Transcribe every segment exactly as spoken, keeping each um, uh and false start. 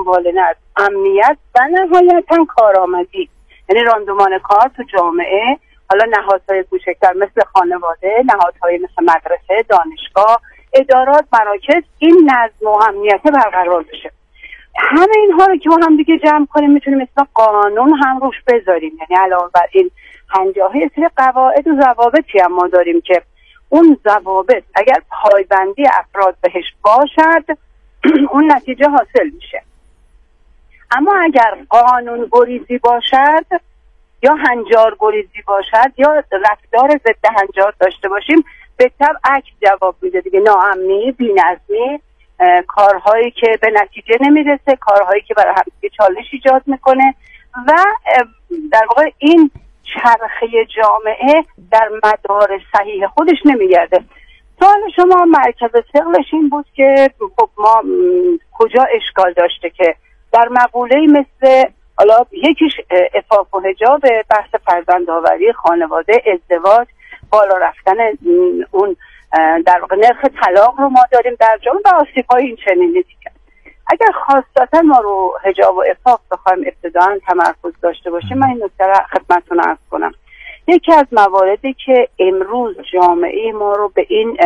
دنبال از امنیت و نهایتا کارآمدی، یعنی راندمان کار تو جامعه، حالا نهادهای کوچکتر مثل خانواده، نهادهای مثل مدرسه، دانشگاه، ادارات، مراکز، این نظم و امنیت برقرار بشه. همه اینها رو که ما هم دیگه جمع کنیم میتونیم مثلا قانون هم روش بذاریم. یعنی علاوه بر این پنجاه سری قواعد و ضوابطی هم ما داریم که اون ضوابط اگر پایبندی افراد بهش باشد اون نتیجه حاصل میشه. اما اگر قانون گریزی باشد یا هنجار گریزی باشد یا رفتار ضد هنجار داشته باشیم، به طبع عکس جواب میده دیگه. ناامنی، بی‌نظمی، کارهایی که به نتیجه نمیرسه، کارهایی که برای همدیگه چالش ایجاد میکنه و در واقع این چرخه جامعه در مدار صحیح خودش نمیگرده. سوال شما مرکز ثقلش این بود که خب ما کجا اشکال داشته که در مقوله‌ای مثل حالا یکیش عفاف و حجاب، بحث فرزندآوری، خانواده، ازدواج، بالا رفتن اون در واقع نرخ طلاق رو ما داریم در جامعه و آسیب‌های این چنینی دیگه. اگر خاصتا ما رو حجاب و عفاف بخوایم ابتداً تمرکز داشته باشیم، من این نکته رو خدمتتون عرض کنم. یکی از مواردی که امروز جامعه ما رو به این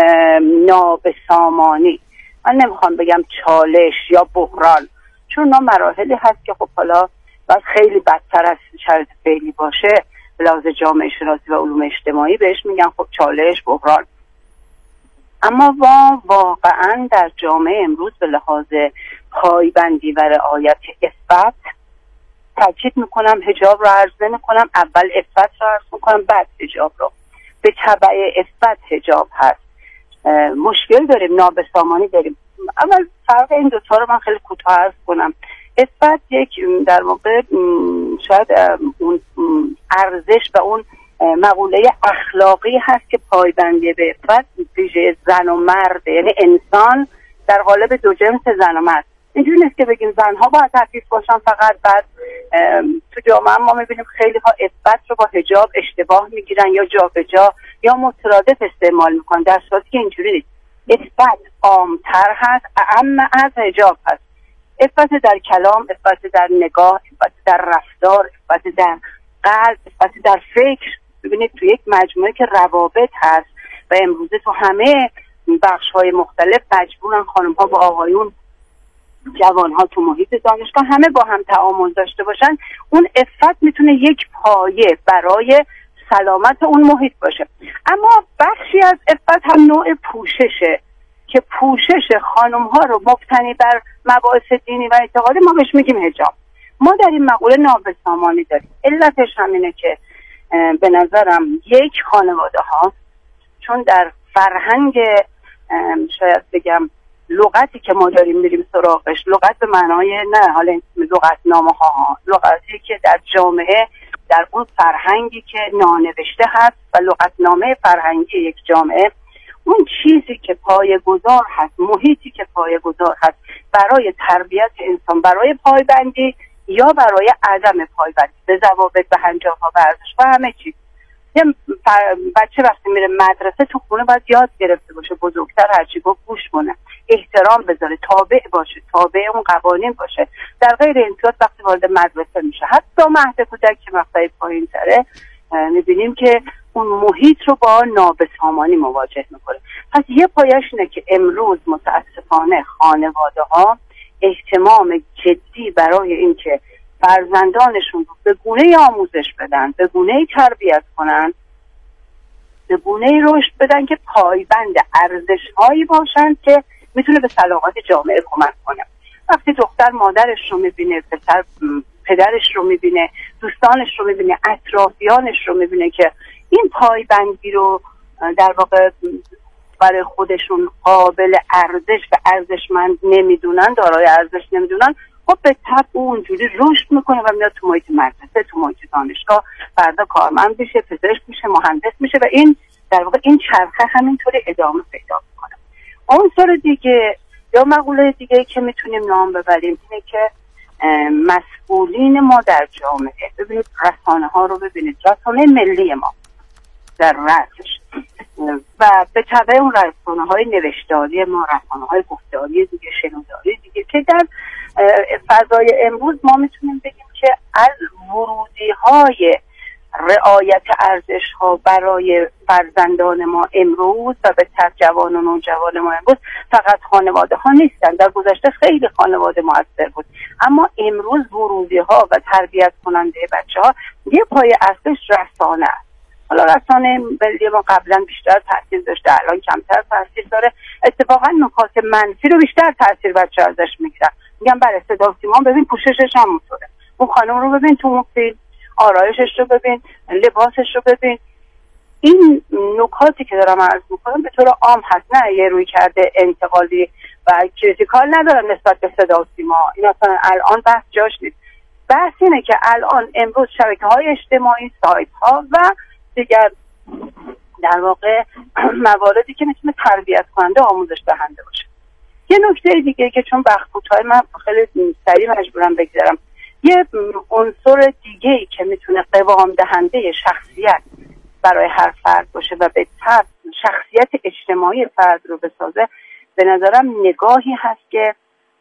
نابسامانی، من نمیخوام بگم چالش یا بحران، چون اینا مراحلی هست که خب حالا باید خیلی بدتر از شرایط فعلی باشه به لحاظ جامعه شناسی و علوم اجتماعی بهش میگن خب چالش، بحران. اما ما واقعا در جامعه امروز به لحاظ پایبندی و رعایت عفت، تاکید میکنم حجاب رو عرض نمیکنم، اول عفت رو عرض میکنم بعد حجاب رو، به تبع عفت حجاب هست. مشکل داریم، نابسامانی داریم. اول فرق این دوتا رو من خیلی کوتاه عرض کنم. عفت یک در واقع شاید اون ارزش و اون مقوله اخلاقی هست که پایبندی به عفت ویژه زن و مرد، یعنی انسان در قالب دو جنس زن و مرد. اینجوری نیست که بگیم زنها باید عفیف باشن فقط. بعد تو جامعه ما میبینیم خیلی ها عفت رو با حجاب اشتباه میگیرن یا جابجا یا مترادف استعمال میکنن، در صورتی که اینجوری نیست. عفت عامتر هست، اعم از حجاب هست. عفت در کلام، عفت در نگاه، عفت در رفتار، عفت در قلب، عفت در فکر. ببینید تو یک مجموعه که روابط هست و امروزه تو همه بخش‌های مختلف مجبورن خانم‌ها با آقایون، جوان‌ها تو محیط دانشگاه همه با هم تعامل داشته باشن، اون عفت میتونه یک پایه برای سلامت اون محیط باشه. اما بخشی از عفت هم نوع پوششه که پوشش خانم‌ها رو مبتنی بر مباحث دینی و اعتقادی ما بهش میگیم حجاب. ما در این مقوله نابسامانی داریم. علتش همینه که به نظرم یک خانواده ها، چون در فرهنگ شاید بگم لغتی که ما داریم میریم سراغش، لغت به معنای نه حالا لغت نامه ها، لغتی که در جامعه در اون فرهنگی که نانوشته هست و لغت نامه فرهنگی یک جامعه، اون چیزی که پایه‌گذار هست، محیطی که پایه‌گذار هست برای تربیت انسان، برای پایبندی یا برای عدم پایبندی به ضوابط، به هنجارها، به ارزش و همه چیز. یه بچه وقتی میره مدرسه تو خونه باید یاد گرفته باشه بزرگتر هرچی گفت گوش کنه، احترام بذاره، تابع باشه، تابع اون قوانین باشه. در غیر این صورت وقتی وارد مدرسه میشه، حتی مهد کودک که مقطع پایین تره، میبینیم که اون محیط رو با نابسامانی مواجه میکنه. پس یه پایش اینه که امروز متاسفانه خانواده ها اهتمام جدی برای این که فرزندانشون رو به گونه‌ای آموزش بدن، به گونه‌ای تربیت کنن، به گونه‌ای رشد بدن که پایبند ارزش‌هایی باشن که میتونه به سلامت جامعه کمک کنه. وقتی دختر مادرش رو میبینه، پسر پدرش رو میبینه، دوستانش رو میبینه، اطرافیانش رو میبینه که این پایبندی رو در واقع برای خودشون قابل ارزش و ارزشمند نمیدونن، دارای ارزش نمیدونن، خب به طبع اونجوری رشد میکنه و میاد تو محیط مدرسه، تو محیط دانشگاه، فردا کارمند بشه، پزشک میشه، مهندس میشه و این در واقع این چرخه همینطوری ادامه پیدا میکنه. عنصر دیگه یا مقوله دیگه که میتونیم نام ببریم اینه که مسئولین ما در جامعه، ببینید رسانه ها رو ببینید، رسانه ملی ما در رأسش و به تبع اون رسانه‌های نوشتاری ما، رسانه‌های گفتاری دیگه، شنوداری دیگه که در فضای امروز ما میتونیم بگیم که از ورودی‌های رعایت ارزش‌ها برای فرزندان ما امروز و به تبع جوان و نوجوان ما امروز فقط خانواده ها نیستن. در گذشته خیلی خانواده موثر بود، اما امروز ورودی‌ها و تربیت کننده بچه‌ها یه پای اصلش رسانه است. حالا رسانه ملی ما قبلا بیشتر تاثیر داشته، الان کمتر تاثیر داره. اتفاقا نکات منفی رو بیشتر تاثیر بچه ازش میگیرن. میگم برای صدا سیما ببین پوششش هم اونطوره، اون خانم رو ببین تو اون فیلم، آرایشش رو ببین، لباسش رو ببین. این نکاتی که دارم عرض میکنم به طور عام هست، نه یه روی کرده انتقادی و کریتیکال ندارم نسبت به صدا سیما. این اصلا الان بحث جاش نیست. بحث اینه که الان امروز شبکه‌های اجتماعی، سایت‌ها و دیگر در واقع مواردی که میتونه تربیت کننده، آموزش دهنده باشه. یه نکته دیگه که چون وقت کوتاه من خیلی سریع مجبورم بگذارم، یه عنصر دیگه‌ای که میتونه قوام دهنده شخصیت برای هر فرد باشه و به طبع شخصیت اجتماعی فرد رو بسازه، به نظرم نگاهی هست که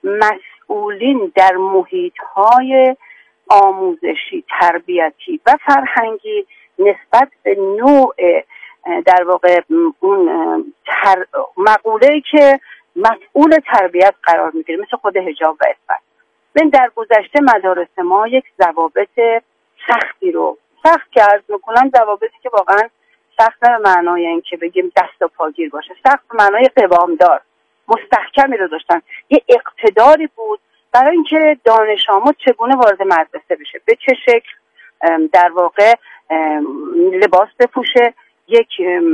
مسئولین در محیط‌های آموزشی، تربیتی و فرهنگی نسبت به نوع در واقع اون تر... مقوله‌ای که مسئول تربیت قرار میگیره، مثل خود حجاب و عفت. من در گذشته مدارس ما یک ضوابط سختی رو سخت که عرض میکنم، ضوابطی که واقعا سخت به معنای این که بگیم دست و پاگیر باشه، سخت به معنای قوامدار مستحکمی رو داشتن. یه اقتداری بود برای اینکه دانش آموز چگونه وارد مدرسه بشه، به چه شکل در واقع لباس بپوشه. یک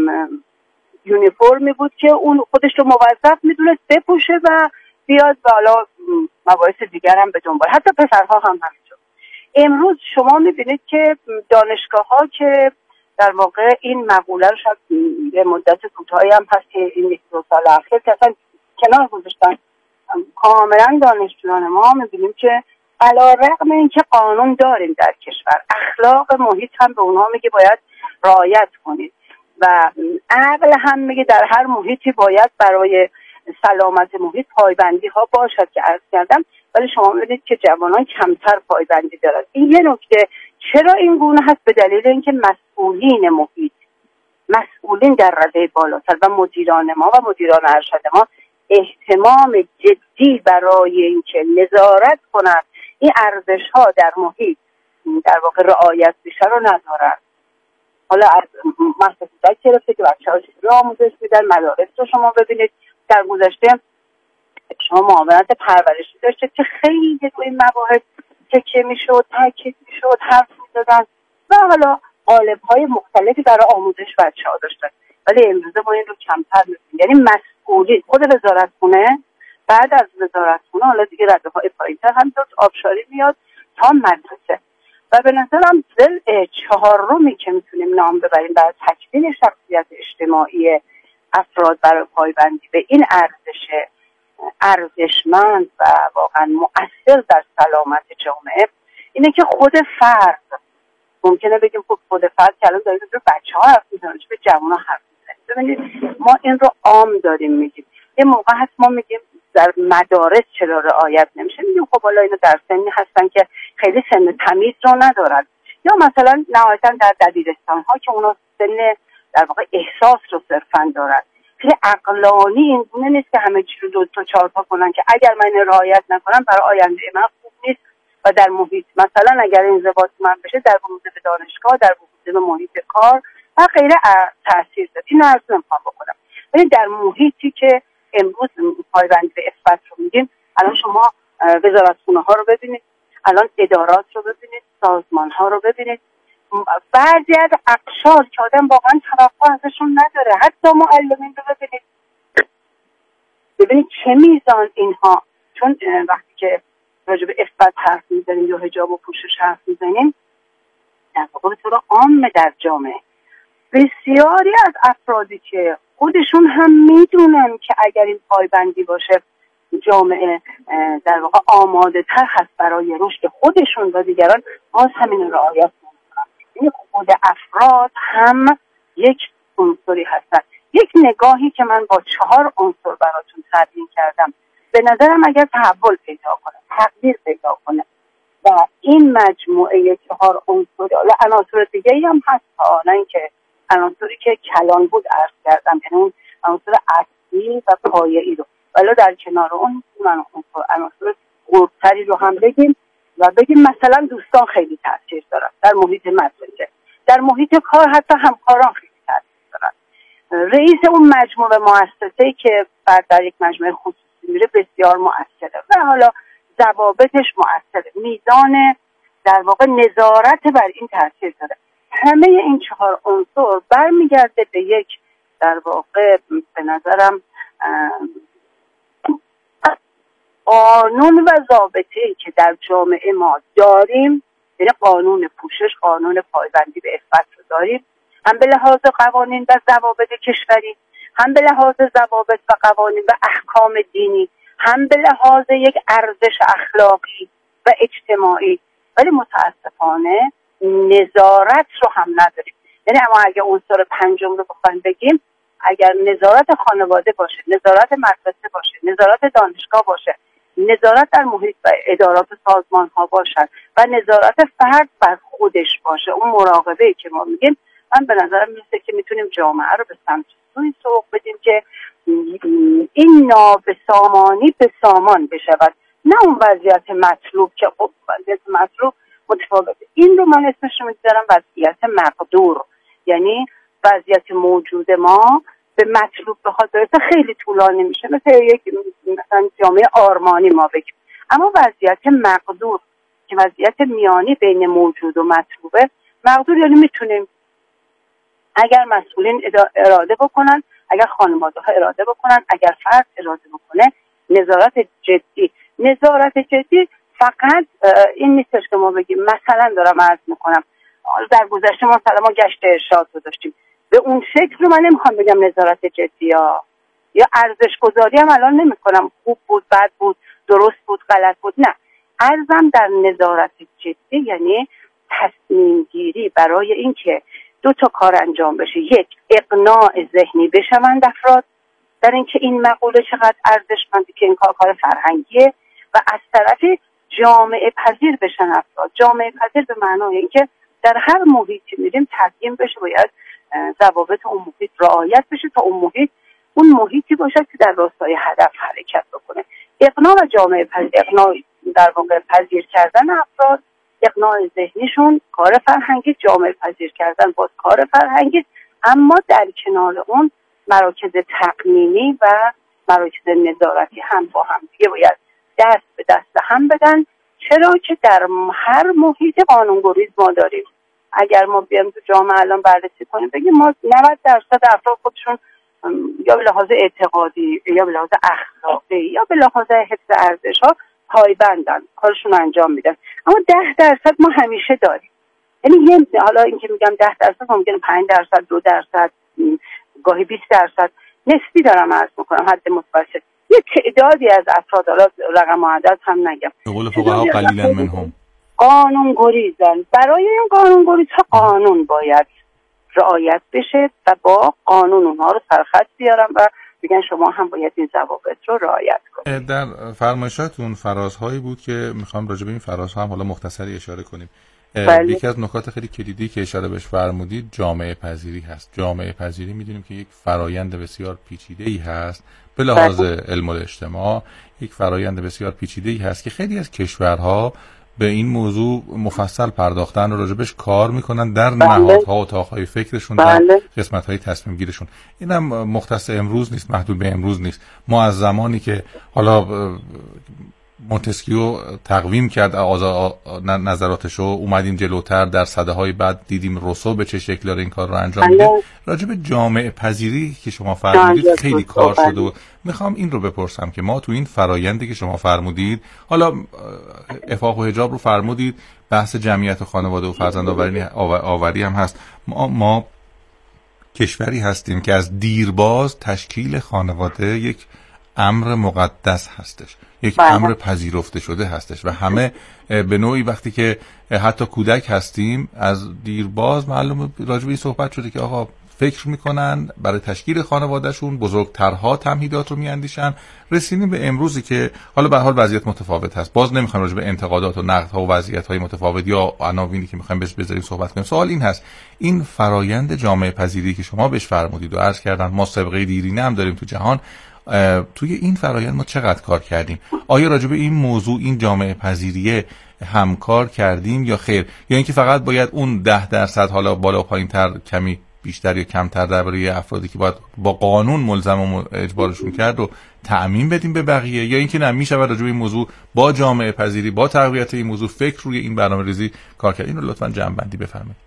یونیفرمی بود که اون خودش رو موظف میدونست بپوشه و بیاد و حالا مباحث دیگر هم به دنبال، حتی پسرها هم همینطور. امروز شما میبینید که دانشگاه ها که در واقع این مقوله رو شاید به مدت کوتاهی هم هست که این یک دو سال اخیر که اصلا کنار گذاشتن، کاملا دانشجویان ما میبینیم که علیرغم اینکه قانون داریم در کشور، اخلاق محیط هم به اونها میگه باید رعایت کنید و عقل هم میگه در هر محیطی باید برای سلامت محیط پایبندی ها باشد که عرض کردم، ولی شما می‌بینید که جوانان کمتر پایبندی دارن. این یه نکته. چرا این گونه هست؟ به دلیل اینکه مسئولین محیط، مسئولین در رده بالاتر و مدیران ما و مدیران ارشد ما اهتمام جدی برای اینکه نظارت کنند این ارزش‌ها در محیط در واقع رعایت بشه رو ندارن. حالا از مؤسسات گرفته که بچه‌ها چجوری آموزش میدن، مدارس رو شما ببینید. در گذشته شما معاونت پرورشی داشته که خیلی روی این مباحث تکیه میشد، تاکید میشد، حرف میزدن و حالا قالب‌های مختلفی برای آموزش بچه‌ها داشتن، ولی امروزه ما این رو کمتر می‌بینیم. یعنی مسئولی خود وزارتخونه، بعد از وزارتخونه حالا دیگه رده‌های پایین‌تر همینطور آبشاری میاد تا مدرسه. و به نظرم ضلع چهارمی که میتونیم نام ببریم برای تکوین شخصیت اجتماعی افراد برای پایبندی به این ارزش ارزشمند و واقعا مؤثر در سلامت جامعه اینه که خود فرد، ممکنه بگیم خب خود فرد که الان داریم به بچه ها حرف میزنیم، به جوان ها حرف میزنیم. ببینید ما این رو عام داریم میگیم. یه موقع هست ما میگیم در مدارس چرا رعایت نمیشه، میگیم خب حالا اینا در سنی هستن که خیلی سن تمیز رو ندارن، یا مثلا نهایتا در دبیرستان ها که اونا سن در واقع احساس رو صرفا دارن. خیلی عقلانی این گونه نیست که همه چی رو دو تا چهار تا کنن که اگر من رعایت نکنم برای آینده من خوب نیست و در محیط مثلا اگر انضباط من بشه در ورود به دانشگاه، در ورود به محیط کار و غیره تاثیر داره. این عرض نمیخوام بکنم، ولی در محیطی که امروز پایبندی به عفت رو میگیم، الان شما وزارتخونه ها رو ببینید، الان ادارات رو ببینید، سازمان ها رو ببینید، بعضی از اقشار که آدم واقعا توقع ازشون نداره، حتی معلمین رو ببینید ببینید چه میزان اینها، چون وقتی که راجع به عفت حرف میزنیم یا حجاب و پوشش حرف میزنیم در واقع به طور عام در جامعه بسیاری از افرادی که خودشون هم میدونن که اگر این پایبندی باشه جامعه در واقع آماده تر هست برای رشد خودشون و دیگران، باز همین رعایت نمی‌کنن. یعنی خود افراد هم یک عنصری هستن. یک نگاهی که من با چهار عنصر براتون تبیین کردم به نظرم اگر تحول پیدا کنه، تغییر پیدا کنه و این مجموعه چهار عنصر، حالا عناصر دیگه هم هست ها، نه اینکه عناصری که کلان بود عرض کردم، یعنی اون عناصر اصلی و پایه‌ای رو، ولی در کنار اون من عناصر قربتری رو هم بگیم و بگیم مثلا دوستان خیلی تاثیر دارن در محیط مدرسه، در محیط کار حتی همکاران خیلی تاثیر دارن. رئیس اون مجموعه مؤسسه‌ای که فرد در یک مجموعه خصوصی میره بسیار مؤثره و حالا ضوابطش مؤثره، میزان در واقع نظارت بر این تاثیر داره. همه این چهار عنصر برمیگرده به یک در واقع به نظرم قانون و ضابطه‌ای که در جامعه ما داریم، یعنی قانون پوشش، قانون پایبندی به عفت رو داریم، هم به لحاظ قوانین و ضوابط کشوری، هم به لحاظ ضوابط و قوانین و احکام دینی، هم به لحاظ یک ارزش اخلاقی و اجتماعی. ولی متاسفانه نظارت رو هم نداریم. یعنی اما اگه عنصر پنجم رو بخوایم بگیم، اگر نظارت خانواده باشه، نظارت مدرسه باشه، نظارت دانشگاه باشه، نظارت در محیط و ادارات و سازمان ها باشن و نظارت فرد بر خودش باشه، اون مراقبه‌ای که ما میگیم، من به نظرم میرسه که میتونیم جامعه رو به سمت سوی سوق بدیم که این نابسامانی به سامان بشود، نه اون وضعیت مطلوب که خب وضعیت مطلوب متفاوته. این رو من اسمش رو میذارم وضعیت مقدور، یعنی وضعیت موجود ما به مطلوب بخواد برسه خیلی طولانی میشه، مثل یک مثلا جامعه آرمانی ما بگیم. اما وضعیت مقدور که وضعیت میانی بین موجود و مطلوبه، مقدور یعنی میتونیم اگر مسئولین اراده بکنن، اگر خانواده ها اراده بکنن، اگر فرد اراده بکنه، نظارت جدی. نظارت جدی فقط این نیستش که ما بگیم، مثلا دارم عرض میکنم در گذشته ما مثلا ما گشت ارشاد رو داشتیم، به اون شکل رو من نمیخوام بگم نظارت جدی یا یا ارزش گذاری هم الان نمیکنم، خوب بود، بد بود، درست بود، غلط بود، نه. عرضم در نظارت جدی یعنی تصمیم گیری برای اینکه دو تا کار انجام بشه. یک، اقناع ذهنی بشوند افراد در اینکه این مقوله چقدر ارزشمنده که این کار کار فرهنگیه، و از طرفی جامعه پذیر بشن افراد. جامعه پذیر به معنای اینکه در هر محیطی میریم تقییم بشه، باید ضوابط اون محیط رعایت بشه تا اون محیط اون محیطی باشه که در راستای هدف حرکت بکنه. اقناع و جامعه پذیر، اقناع در واقع پذیر کردن افراد، اقناع ذهنیشون کار فرهنگی، جامعه پذیر کردن باز کار فرهنگی، اما در کنار اون مراکز تقنینی و مراکز نظارتی هم با هم دیگه باید دست به دست هم بدن، چرا که در هر محیط قانونگریز ما داریم. اگر ما بیایم تو جامعه الان بررسی کنیم بگیم ما نود درصد افراد خودشون یا به لحاظ اعتقادی یا به لحاظ اخلاقی یا به لحاظ حفظ ارزش‌ها پایبندن، کارشون رو انجام میدن، اما ده درصد ما همیشه داریم. یعنی یه حالا اینکه میگم ده درصد ممکنه پنج درصد، دو درصد، گاهی بیست درصد، نسبی دارم عرض میکنم، حد متوسط. یه تعدادی از افراد، حالا رقم و عدد هم نگم، به قول فقها قلیلا منهم، قانون گریزن. برای این قانون گریز ها قانون باید رعایت بشه و با قانون اونها رو سرخط بیارم و بگن شما هم باید این ضوابط رو رعایت کنید. در فرمایشاتون فرازهایی بود که میخوام راجع به این فرازها هم حالا مختصری اشاره کنیم. بله. یکی از نکات خیلی کلیدی که اشاره بهش فرمودید جامعه پذیری هست. جامعه پذیری میدونیم که یک فرایند بسیار پیچیده‌ای هست به لحاظ علم اجتماع، یک فرایند بسیار پیچیده‌ای هست که خیلی از کشورها به این موضوع مفصل پرداختن و راجبش کار میکنن در بله. نهادها و اتاقهای فکرشون، بله. در قسمت‌های تصمیم گیرشون. اینم مختص امروز نیست، محدود به امروز نیست. ما از زمانی که حالا مونتسکیو تقویم کرد نظراتشو، اومدیم جلوتر در سده‌های بعد دیدیم روسو به چه شکل داره این کار رو انجام میده. راجب جامعه پذیری که شما فرمودید خیلی کار شده و میخوام این رو بپرسم که ما تو این فرایندی که شما فرمودید، حالا افاق و حجاب رو فرمودید، بحث جمعیت و خانواده و فرزند آوری, آوری هم هست. ما, ما کشوری هستیم که از دیرباز تشکیل خانواده یک امر مقدس هستش، یک بله. امر پذیرفته شده هستش و همه به نوعی وقتی که حتی کودک هستیم از دیرباز معلومه راجع به این صحبت شده که آقا فکر میکنن، برای تشکیل خانوادهشون بزرگترها تمهیدات رو میاندیشن. رسیدیم به امروزی که حالا به هر حال وضعیت متفاوت هست. باز نمیخوام راجع به انتقادات و نقدها و وضعیت‌های متفاوت یا عناوینی که میخوایم بهش بذاریم صحبت کنیم. سوال این هست: این فرایند جامعه پذیری که شما بهش فرمودید و عرض کردن ما سابقه دیرینه هم داریم تو جهان، توی این فرایند ما چقدر کار کردیم؟ آیا راجع به این موضوع، این جامعه پذیری همکار کردیم یا خیر؟ یا اینکه فقط باید اون ده درصد حالا بالا و پایین تر، کمی بیشتر یا کمتر درباره افرادی که باید با قانون ملزم و اجبارشون کرد و تعمیم بدیم به بقیه، یا اینکه نه میشه راجع به این موضوع با جامعه پذیری، با تقویت این موضوع فکر روی این برنامه‌ریزی کار کرد؟ اینو لطفاً جمع‌بندی بفرمایید.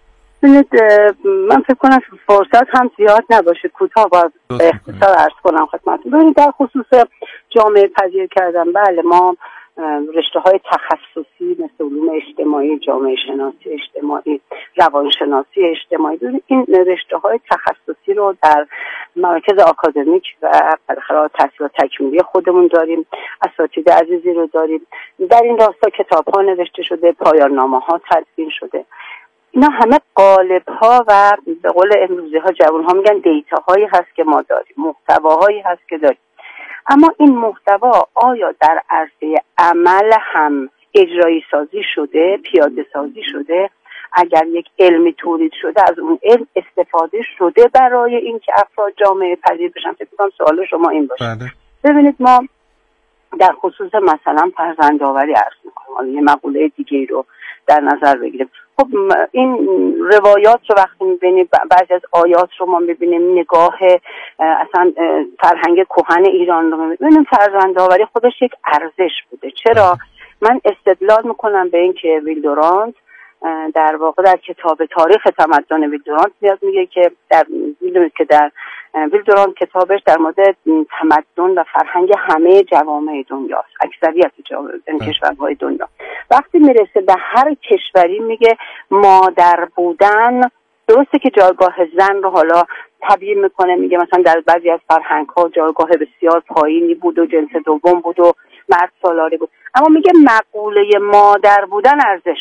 من فکر کنم فرصت هم زیاد نباشه، کوتاه باز اختصار عرض کنم خدمتتون. ببینید در خصوص جامعه پذیر کردن، بله ما رشته های تخصصی مثل علوم اجتماعی، جامعه شناسی اجتماعی، روانشناسی اجتماعی، این رشته های تخصصی رو در مراکز آکادمیک و بالاخره تحصیلات تکمیلی خودمون داریم. اساتید عزیزی رو داریم. در این راستا کتاب ها نوشته شده، پایان نامه ها تدوین شده. اینا همه قالب ها و به قول امروزی ها جوان ها میگن دیتا هایی هست که ما داریم، محتواهایی هست که داریم. اما این محتوا آیا در عرصه عمل هم اجرایی سازی شده، پیاده سازی شده؟ اگر یک علمی تولید شده، از اون علم استفاده شده برای اینکه افراد جامعه پذیر بشن؟ فکر کنم سوال شما این باشه. بله. ببینید ما در خصوص مثلا فرزندآوری عرض می‌کنیم، حالا یه مقوله دیگه رو در نظر بگیریم. خب این روایات رو وقتی می‌بینیم، بعضی از آیات رو ما می‌بینیم، نگاه اصلا فرهنگ کهن ایران رو می‌بینیم، فرزندآوری خودش یک ارزش بوده. چرا؟ من استدلال می‌کنم به این که ویل دورانت در واقع در کتاب تاریخ تمدن ویل دورانت میاد میگه که در میدونید که در ویل دورانت کتابش در مورد تمدن و فرهنگ همه جوامع دنیاست، اکثریت جوامع کشورهای دنیا. وقتی میرسه به هر کشوری میگه مادر بودن، درسته که جایگاه زن رو حالا تبیین میکنه، میگه مثلا در بعضی از فرهنگ‌ها جایگاه بسیار پایینی بود و جنس دوم بود و مرد سالاری بود، اما میگه مقوله مادر بودن ارزش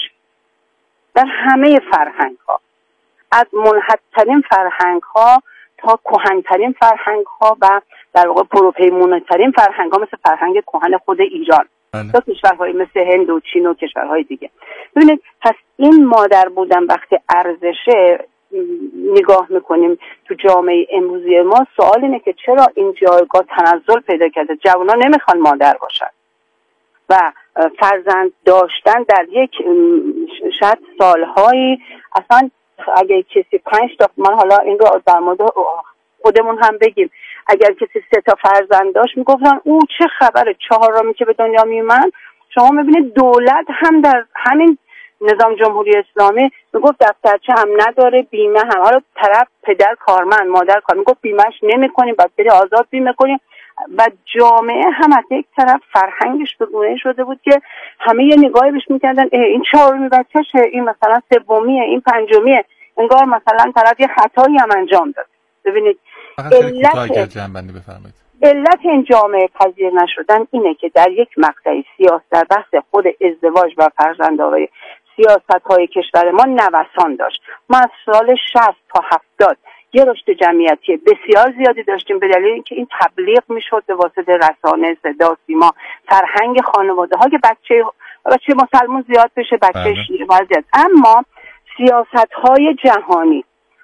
در همه فرهنگ‌ها، از منحط‌ترین فرهنگ‌ها تا کهن‌ترین فرهنگ‌ها و در واقع پروپیمونه‌ترین فرهنگ‌ها مثل فرهنگ کهن خود ایران تا کشورهای مثل هند و چین و کشورهای دیگه. ببینید پس این مادر بودن وقتی ارزشه نگاه میکنیم تو جامعه امروزی ما، سوال اینه که چرا این جایگاه تنزل پیدا کرده؟ جوانان نمیخوان مادر باشن و فرزند داشتن در یک شاید سالهایی، اصلا اگر کسی پنج تا، من حالا این رو در مورد خودمون هم بگیم، اگر کسی سه تا فرزند داشت میگفتن او چه خبره، چهارمی که به دنیا میومد. شما میبینید دولت هم در همین نظام جمهوری اسلامی میگفت دفترچه هم نداره، بیمه هم، حالا طرف پدر کارمند مادر کار میگفت بیمهش نمیکنیم، بعد بری آزاد بیمه کنیم. و جامعه هم از یک طرف فرهنگش به گونه شده بود که همه یه نگاهی بهش میکردن این چهارمی بچه‌شه، این مثلا سومیه، این پنجمیه، انگار مثلا طرف یه خطایی هم انجام داد. ببینید علت علت این جامعه پذیر نشدن اینه که در یک مقطعی سیاست، در بحث خود ازدواج و فرزندآوری، سیاست‌های کشور ما نوسان داشت. ما از سال شصت تا هفتاد یه رشد جمعیتی بسیار زیادی داشتیم به دلیل اینکه این تبلیغ میشد به واسطه رسانه، صدا، سیما، فرهنگ خانواده ها که بچه بچه مسلمان زیاد بشه، بچه شیعه زیاد. اما سیاست‌های جهانی،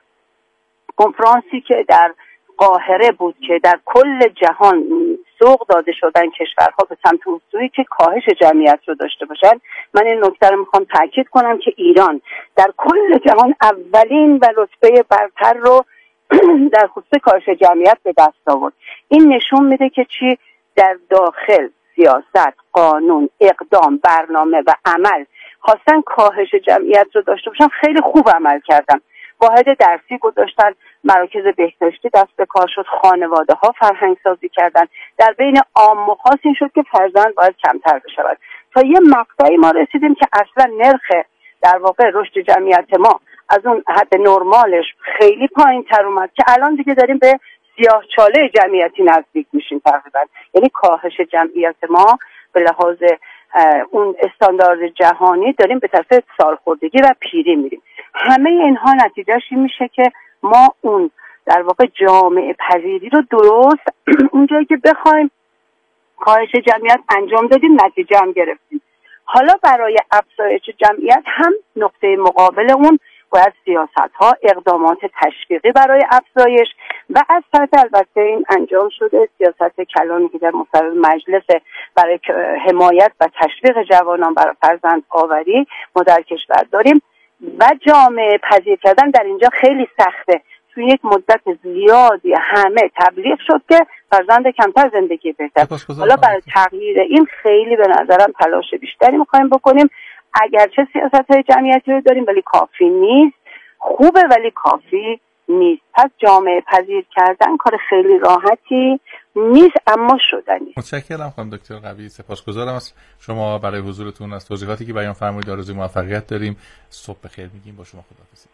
کنفرانسی که در قاهره بود که در کل جهان سوق داده شدن کشورها به سمت اصولی که کاهش جمعیت رو داشته باشن، من این نکته رو میخوام تاکید کنم که ایران در کل جهان اولین و رتبه برتر رو در خصوص کاهش جمعیت به دست آورد. این نشون میده که چی در داخل سیاست، قانون، اقدام، برنامه و عمل خواستن کاهش جمعیت رو داشته باشن، خیلی خوب عمل کردن. واحد درسی گذاشتن، مراکز بهداشتی دست به کار شد، خانواده ها فرهنگ سازی کردن، در بین عامه خاص این شد که فرزند باید کمتر بشود. تا یه مقطعی ما رسیدیم که اصلا نرخ در واقع رشد جمعیت ما از اون حد نرمالش خیلی پایین تر اومد که الان دیگه داریم به سیاهچاله جمعیتی نزدیک میشیم تقریبا. یعنی کاهش جمعیت ما به لحاظ اون استاندارد جهانی داریم به طرف سالخوردگی و پیری میریم. همه اینها نتیجهش این میشه که ما اون در واقع جامعه پذیری رو درست اونجایی که بخوایم کاهش جمعیت انجام دادیم، نتیجه هم گرفتیم. حالا برای افزایش جمعیت هم نقطه مقابل اون باید سیاست‌ها، اقدامات تشویقی برای افزایش و از طرف البته این انجام شده سیاست کلانی که در مصوبه مجلس برای حمایت و تشویق جوانان برای فرزند آوری ما در کشور داریم و جامعه پذیر کردن در اینجا خیلی سخته. توی یک مدت زیادی همه تبلیغ شد که فرزند کمتر زندگی بهتر. حالا برای تغییر این خیلی به نظرم تلاش بیشتری می‌خوایم بکنیم. اگرچه سیاست‌های جمعیتی رو داریم ولی کافی نیست، خوبه ولی کافی نیست. پس جامعه پذیر کردن کار خیلی راحتی نیست اما شدنی. متشکرم خانم دکتر قوی، سپاسگزارم از شما برای حضورتون، از توضیحاتی که بیان فرمودید. آرزوی موفقیت داریم. صبح بخیر میگیم. با شما خداحافظی.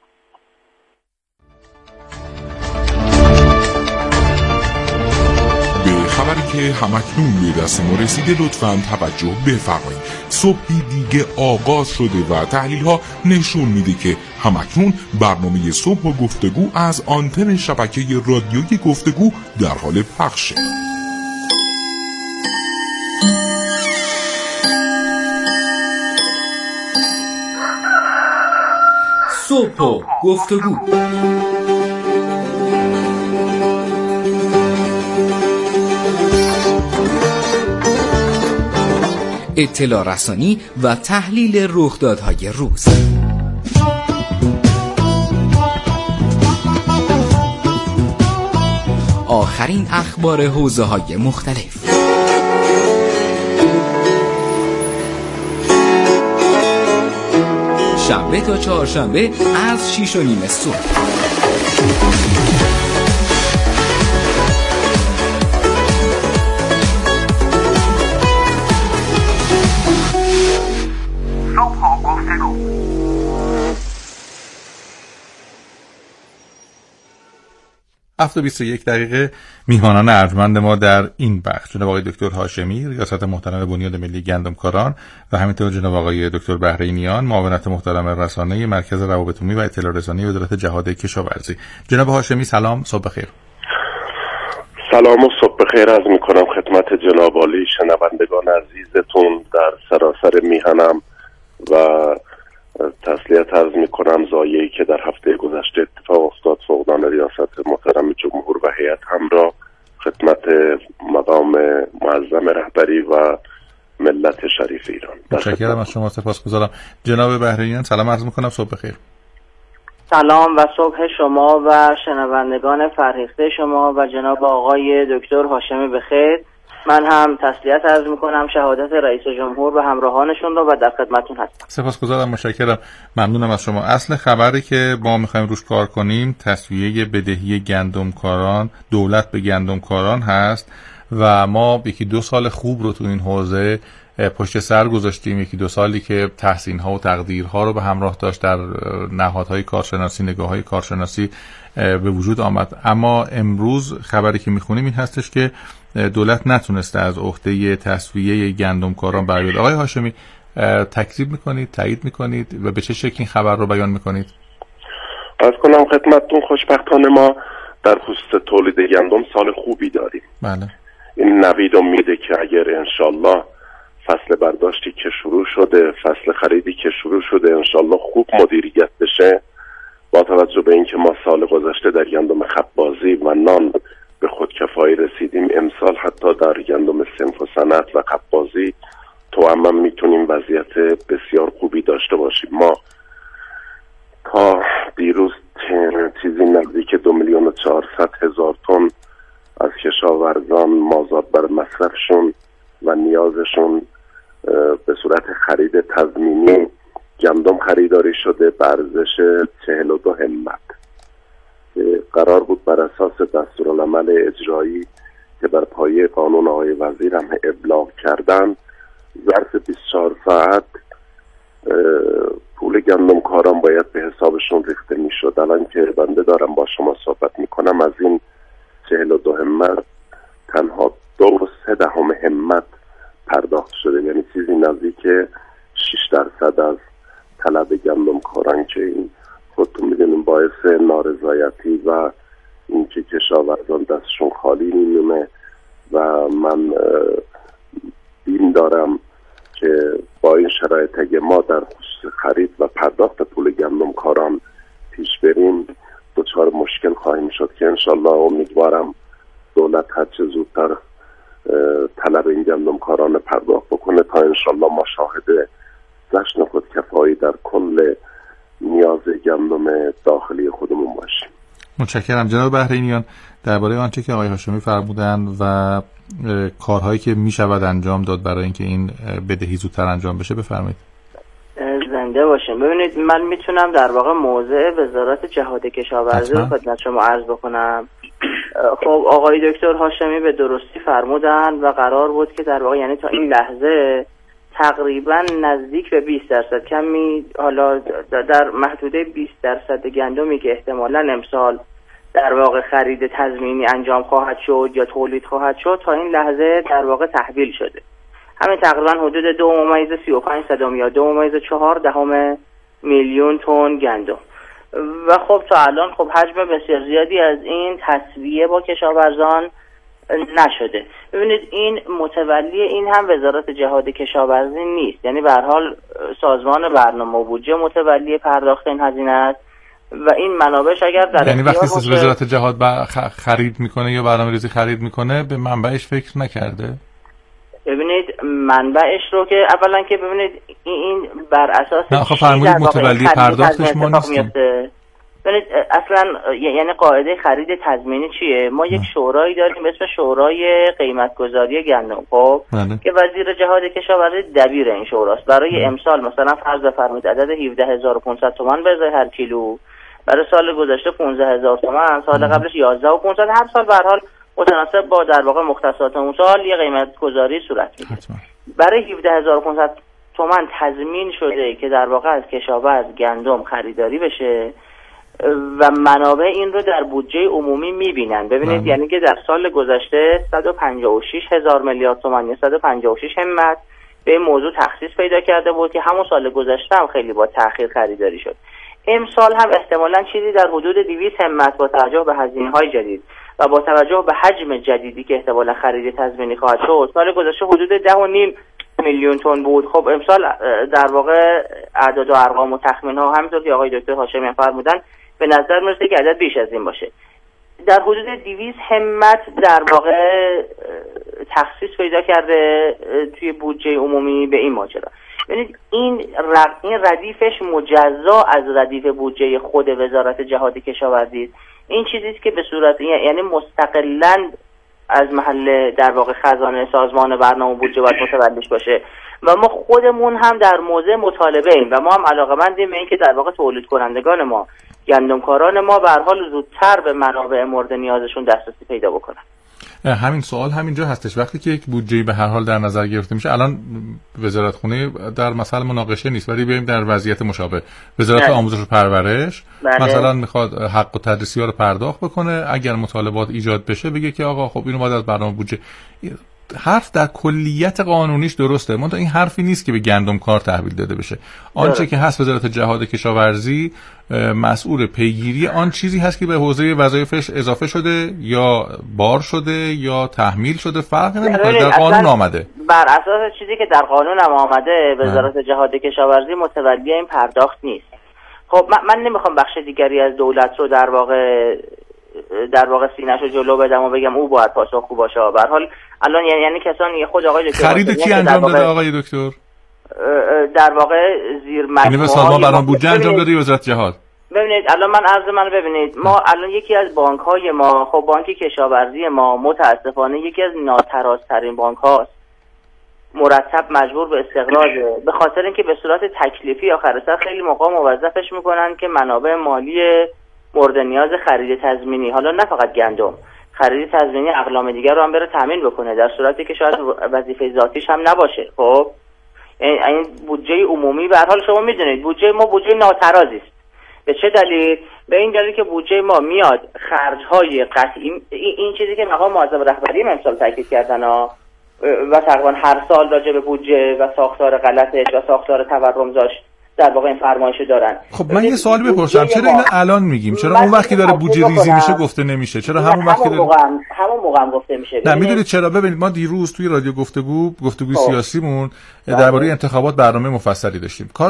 خبری که همکنون به دست ما رسیده لطفاً توجه بفرمایید. صبحی دیگه آغاز شده و تحلیل ها نشون میده که همکنون برنامه صبح و گفتگو از آنتن شبکه رادیویی گفتگو در حال پخشه. صبح و گفتگو اطلاع رسانی و تحلیل رخدادهای روز. آخرین اخبار حوزه‌های مختلف. شنبه تا چهارشنبه از شیش و نیم صبح. هفت و بیست و یک دقیقه میهمانان ارجمند ما در این بخش جناب آقای دکتر هاشمی، ریاست محترم بنیاد ملی گندمکاران و همینطور جناب آقای دکتر بهرینیان، معاونت محترم رسانه مرکز روابط عمومی و اطلاع رسانی وزارت جهاد کشاورزی. جناب هاشمی سلام، صبح بخیر. سلام و صبح بخیر عرض میکنم خدمت جناب عالی شنوندگان عزیزتون در سراسر میهنم و تسلیت عرض میکنم ضایعی که در هفته گذشته اتفاق افتاد. فقدان ریاست محترم جمهور و هیئت همراه خدمت مقام معظم رهبری و ملت شریف ایران. متشکرم از شما، سپاسگزارم. جناب بهرینیان سلام عرض میکنم، صبح بخیر. سلام و صبح شما و شنوندگان فرهیخته شما و جناب آقای دکتر هاشمی بخیر. من هم تسلیت عرض میکنم شهادت رئیس جمهور و همراهانشون رو و در خدمتتون هستم. سپاسگزارم، متشکرم، ممنونم از شما. اصل خبری که ما میخوایم روش کار کنیم تسویه بدهی گندمکاران، دولت به گندمکاران هست و ما یکی دو سال خوب رو تو این حوزه پشت سر گذاشتیم. یکی دو سالی که تحسین‌ها و تقدیرها رو به همراه داشت، در نهادهای کارشناسی، نگاه‌های کارشناسی به وجود آمد. اما امروز خبری که میخونیم این هستش که دولت نتونسته از عهده تسویه گندمکاران بر بیاد. آقای هاشمی تکذیب میکنید، تایید میکنید و به چه شکلی این خبر رو بیان میکنید؟ از کنم خدمتتون خوشبختانه ما در خصوص تولید گندم سال خوبی داریم. بله. این نوید میده که اگر انشالله فصل برداشتی که شروع شده، فصل خریدی که شروع شده انشالله خوب مدیریت بشه، با توجه به اینکه ما سال گذشته در گندم خبازی و نان به خودکفایی رسیدیم، امسال حتی در گندم صنف و صنعت و خبازی تو هم میتونیم وضعیت بسیار خوبی داشته باشیم. ما تا دیروز چیزی نزدیک دو میلیون و چهارصد هزار تن از کشاورزان مازاد بر مصرفشون و نیازشون به صورت خرید تضمینی گندم خریداری شده به ارزش چهل و دو همت. قرار بود بر اساس دستورالعمل اجرایی که بر پایه قانون آقای وزیر هم ابلاغ کردن ظرف بیست و چهار ساعت پول گندمکاران باید به حسابشون ریخته می شد. الان که بنده دارم با شما صحبت می کنم از این چهل و دو همت تنها دو و سه دهم همت پرداخت شده، یعنی چیزی نزدیک شش درصد از طلب گندمکاران که این خودتون میدونیم باعث نارضایتی و اینکه کشاورزان دستشون خالی میمونه و من بیم دارم که با این شرایط اگه ما در خصوص خرید و پرداخت پول گندم کاران پیش بریم دچار مشکل خواهیم شد که انشالله امیدوارم دولت هر چه زودتر طلب این گندم کاران پرداخت بکنه تا انشالله ما شاهد جشن خودکفایی در کل نیاز گندم داخلی خودمون باشیم. متشکرم جناب بحرینیان. درباره آنچه که آقای هاشمی فرمودن و کارهایی که می شود انجام داد برای اینکه این بدهی زودتر انجام بشه بفرمایید. زنده باشیم. ببینید من میتونم در واقع موضع وزارت جهاد کشاورزی رو خدمت شما عرض بکنم. خب آقای دکتر هاشمی به درستی فرمودن و قرار بود که در واقع یعنی تا این لحظه تقریبا نزدیک به بیست درصد کمی حالا در محدوده بیست درصد گندمی که احتمالاً امسال در واقع خرید تضمینی انجام خواهد شد یا تولید خواهد شد تا این لحظه در واقع تحویل شده. همین تقریبا حدود دو ممیز سی و پنج صدم یا دو ممیز چهار دهم میلیون تن گندم و خب تا الان خب حجم بسیار زیادی از این تسویه با کشاورزان نشده. ببینید این متولی این هم وزارت جهاد کشاورزی نیست، یعنی به هر حال سازمان برنامه و بودجه متولی پرداخت این هزینه است و این منابعش اگر در یعنی وقتی وزارت جهاد خرید میکنه یا برنامه‌ریزی خرید میکنه به منبعش فکر نکرده؟ ببینید منبعش رو که اولا که ببینید این بر اساس نه خب فرمودید متولی پرداختش ما نیستیم. ببینید اصلا یعنی قاعده خرید تضمینی چیه؟ ما یک شورایی داریم به اسم شورای قیمتگذاری گندم خب که وزیر جهاد کشاورزی دبیر این شوراست. برای امسال مثلا فرض بفرمایید عدد هفده هزار و پانصد تومان به ازای هر کیلو، برای سال گذشته پانزده هزار تومان، سال قبلش یازده و پانصد، هر سال به هر حال متناسب با در واقع مختصات اون سال یه قیمت گذاری صورت میگیره. برای هفده هزار و پانصد تومان تضمین شده که در واقع از کشاورز گندم خریداری بشه و منابع این رو در بودجه عمومی میبینن. ببینید مم. یعنی که در سال گذشته صد و پنجاه و شش هزار میلیارد تومان یا صد و پنجاه و شش همت به این موضوع تخصیص پیدا کرده بود که همون سال گذشته هم خیلی با تأخیر خریداری شد. امسال هم احتمالاً چیزی در حدود دویست همت با توجه به هزینه‌های جدید و با توجه به حجم جدیدی که احتمالاً خرید تضمینی خواهد شد، سال گذشته حدود ده و نیم میلیون تن بود. خب امسال در واقع اعداد و ارقام و تخمین‌ها همونطور که آقای دکتر هاشمی فرمودن به نظر میرسه که عدد بیش از این باشه. در حدود دویست همت در واقع تخصیص پیدا کرده توی بودجه عمومی به این ماجرا. ببینید این این ردیفش مجزا از ردیف بودجه خود وزارت جهاد کشاورزی است. این چیزی است که به صورت یعنی مستقلاً از محل در واقع خزانه سازمان برنامه بودجه باید متولیش باشه و ما خودمون هم در موضع مطالبه ایم و ما هم علاقه‌مندیم به اینکه در واقع تولید کنندگان ما گندمکاران ما به هر حال زودتر به منابع مورد نیازشون دسترسی پیدا بکنن. همین سوال همینجا هستش. وقتی که یک بودجه به هر حال در نظر گرفته میشه، الان وزارت خونه در مسئله مناقشه نیست ولی بیایم در وضعیت مشابه، وزارت بله. آموزش و پرورش بله. مثلا میخواد حق و تدریسی‌ها رو پرداخت بکنه، اگر مطالبات ایجاد بشه بگه که آقا خب اینو باید از برنامه بودجه. حرف در کلیت قانونیش درسته، منتها این حرفی نیست که به گندم کار تحویل داده بشه. آنچه که هست وزارت جهاد کشاورزی مسئول پیگیری آن چیزی هست که به حوزه وظایفش اضافه شده یا بار شده یا تحمیل شده، فرق نمیکنه، در قانون آمده. بر اساس چیزی که در قانون هم آمده وزارت جهاد کشاورزی متولی این پرداخت نیست. خب من, من نمیخوام بخش دیگری از دولت رو در واقع در واقع سینه‌شو جلو بدم و بگم او باید پاسخگو باشه. به هر حال الان یعنی, یعنی کسانی خود آقای دکتر خرید کی انجام داده آقای دکتر؟ در واقع زیر مجموعه یعنی مثلا ما برام بودجه انجام داده وزارت جهاد. ببینید الان من عرض من ببینید ما الان یکی از بانک‌های ما، خب بانک کشاورزی ما متاسفانه یکی از ناترازترین بانک‌هاست، مرتب مجبور به استقراضه به خاطر اینکه به صورت تکلیفی آخر سر خیلی موقع موظفش میکنن که منابع مالی مورد نیاز خرید تضمینی، حالا نه فقط گندم، خرید تضمینی اقلام دیگر رو هم بره تامین بکنه، در صورتی که شاید وظیفه ذاتیش هم نباشه. خب این بودجه عمومی به هر حال شما میدونید بودجه ما بودجه ناترازی است. به چه دلیل؟ به این دلیل که بودجه ما میاد خرج‌های قطعی، این چیزی که مقام معظم رهبری امسال تاکید کردن ها و تقریبا هر سال راجع به بودجه و ساختار غلطش و ساختار تورم داشت در واقع این فرمایشو دارن. خب من یه سوال بپرسم، چرا اینو الان میگیم؟ چرا اون وقتی داره بودجه ریزی میشه گفته نمیشه؟ چرا همون وقتی داره موقع هم همون موقع هم گفته میشه؟ نه میدونید چرا؟ ببینید ما دیروز توی رادیو گفتگو گفتگوی سیاسیمون درباره انتخابات برنامه مفصلی داشتیم.